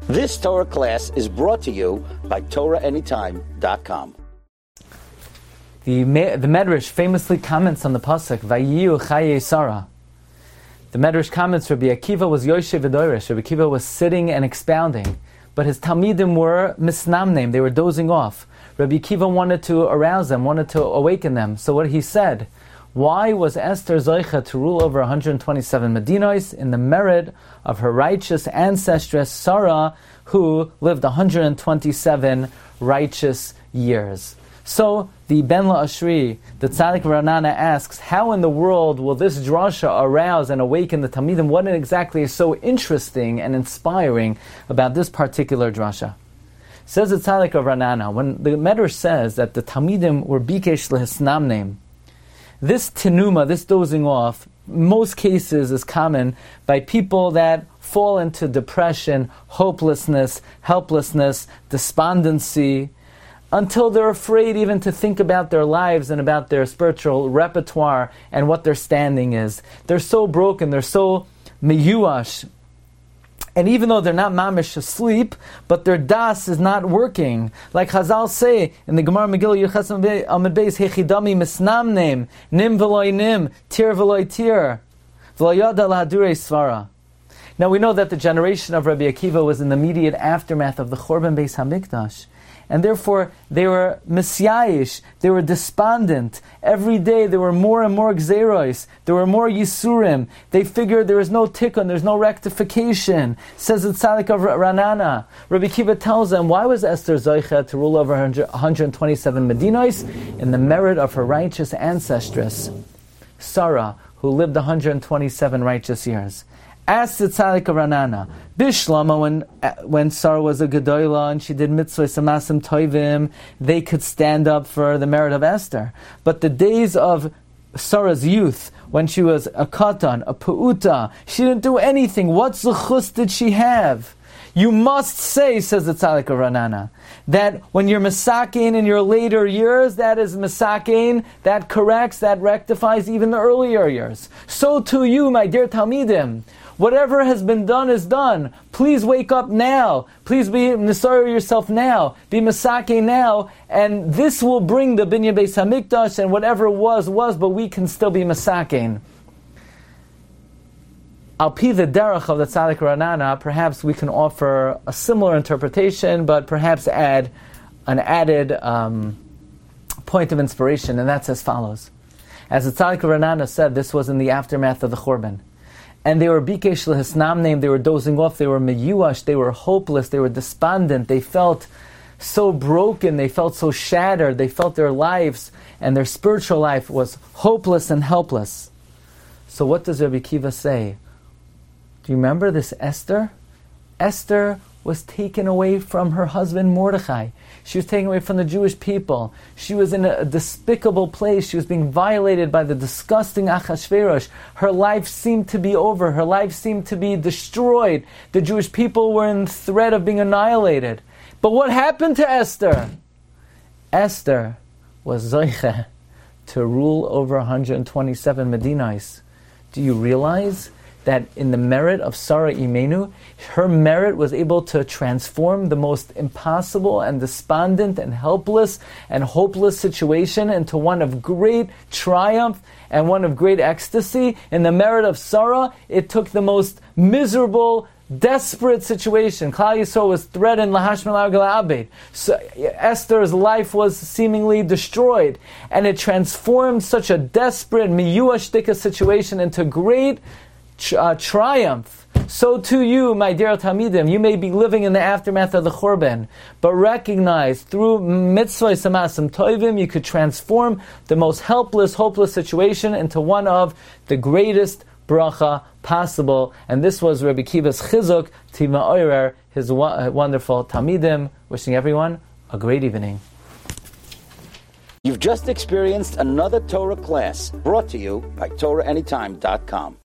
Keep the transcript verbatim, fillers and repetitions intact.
This Torah class is brought to you by Torah Anytime dot com. The, the Medrash famously comments on the pasuk, Vayiyu Chaye Sarah. The Medrash comments, Rabbi Akiva was Yoshev V'Doresh. Rabbi Akiva was sitting and expounding. But his Talmidim were misnamnim, they were dozing off. Rabbi Akiva wanted to arouse them, wanted to awaken them. So what he said, why was Esther Zoicha to rule over one hundred twenty-seven Medinos in the merit of her righteous ancestress Sarah, who lived one hundred twenty-seven righteous years? So the Ben La'ashri, the Tzaddik Ranana asks, how in the world will this drasha arouse and awaken the Talmidim? What exactly is so interesting and inspiring about this particular drasha? Says the Tzaddik of Ranana, when the Medrash says that the Talmidim were bikesh lehisnamneim, this tenuma, this dozing off, most cases is common by people that fall into depression, hopelessness, helplessness, despondency, until they're afraid even to think about their lives and about their spiritual repertoire and what their standing is. They're so broken, they're so meyuash. And even though they're not mamish asleep, but their das is not working. Like Chazal say in the Gemara Megillah Yerchas Amud Beis, Hechidami misnamnem, nim v'loy nim, tir v'loy tir, v'lo yada lahadurei svara. Now we know that the generation of Rabbi Akiva was in the immediate aftermath of the Chorban Beis Hamikdash. And therefore, they were misyayish, they were despondent. Every day there were more and more gzeros, there were more yisurim. They figured there is no tikkun, there's no rectification. Says the Tzaddik of Ranana. Rabbi Akiva tells them, why was Esther Zoicha to rule over one hundred twenty-seven Medinos? In the merit of her righteous ancestress, Sarah, who lived one hundred twenty-seven righteous years. Asked the Tzaddik of Ranana, Bishlama, when when Sarah was a Gedolah and she did mitzvahs amasim toivim, they could stand up for the merit of Esther. But the days of Sarah's youth, when she was a katan, a pu'uta, she didn't do anything. What zuchus did she have? You must say, says the Tzaddik of Ranana, that when you're masakein in your later years, that is masakein, that corrects, that rectifies even the earlier years. So too you, my dear Talmidim, whatever has been done is done. Please wake up now. Please be nisar yourself now. Be masakein now, and this will bring the binyan Beis Hamikdash, and whatever was, was, but we can still be masakein. Al pi the derech of the Tzaddik Ranana, perhaps we can offer a similar interpretation, but perhaps add an added um, point of inspiration, and that's as follows. As the Tzaddik Ranana said, this was in the aftermath of the Chorban. And they were bikesh lehisnamneim, they were dozing off, they were meyuash, they were hopeless, they were despondent, they felt so broken, they felt so shattered, they felt their lives and their spiritual life was hopeless and helpless. So what does Rabbi Akiva say? Do you remember this Esther? Esther was taken away from her husband Mordechai. She was taken away from the Jewish people. She was in a despicable place. She was being violated by the disgusting Achashverosh. Her life seemed to be over. Her life seemed to be destroyed. The Jewish people were in threat of being annihilated. But what happened to Esther? Esther was Zoicha to rule over one hundred twenty-seven Medinos. Do you realize that in the merit of Sarah Imenu, her merit was able to transform the most impossible and despondent and helpless and hopeless situation into one of great triumph and one of great ecstasy? In the merit of Sarah, it took the most miserable, desperate situation. Klal Yisrael was threatened, lahashmel argal abed. So Esther's life was seemingly destroyed, and it transformed such a desperate, miyuashtika situation into great Uh, triumph. So too you, my dear Talmidim, you may be living in the aftermath of the Chorban, but recognize through mitzvahs amasim toivim you could transform the most helpless, hopeless situation into one of the greatest bracha possible. And this was Rabbi Akiva's chizuk to ma'orer his wa- wonderful Talmidim. Wishing everyone a great evening. You've just experienced another Torah class brought to you by Torah Anytime dot com.